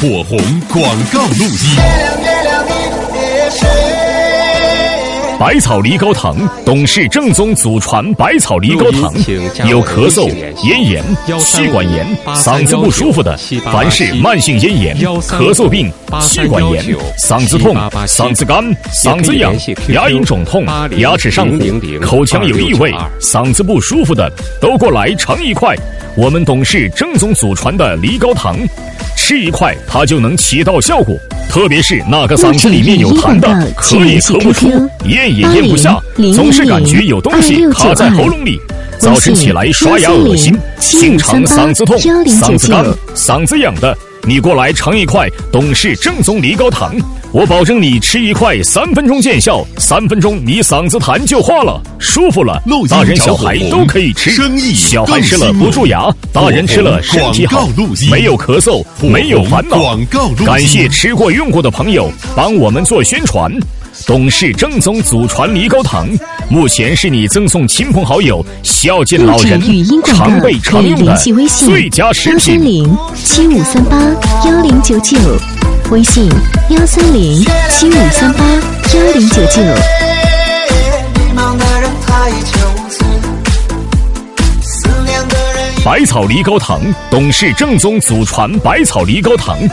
火红广告录音。百草梨膏糖，董氏正宗祖传百草梨膏糖，有咳嗽、咽炎、气管炎、嗓子不舒服的，凡是慢性咽炎、咳嗽病、气管炎、嗓子痛、嗓子干、嗓子痒、牙龈肿痛、牙齿上火、口腔有异味、嗓子不舒服的，都过来尝一块我们董氏正宗祖传的梨膏糖，吃一块它就能起到效果。特别是那个嗓子里面有痰的，咳也咳不出，咽也咽不下，总是感觉有东西卡在喉咙里，早晨起来刷牙恶心，经常嗓子痛、嗓子干、嗓子痒的，你过来尝一块董氏正宗梨膏糖，我保证你吃一块3分钟见效，3分钟你嗓子痰就化了，舒服了，大人小孩都可以吃，小孩吃了不蛀牙，大人吃了身体好，没有咳嗽，没有烦恼。感谢吃过用过的朋友帮我们做宣传。董氏正宗祖传梨膏糖，目前是你赠送亲朋好友、孝敬老人常备常用的最佳食品。 13075381099，微信13075381099。 百草梨膏糖，董氏正宗祖传百草梨膏糖。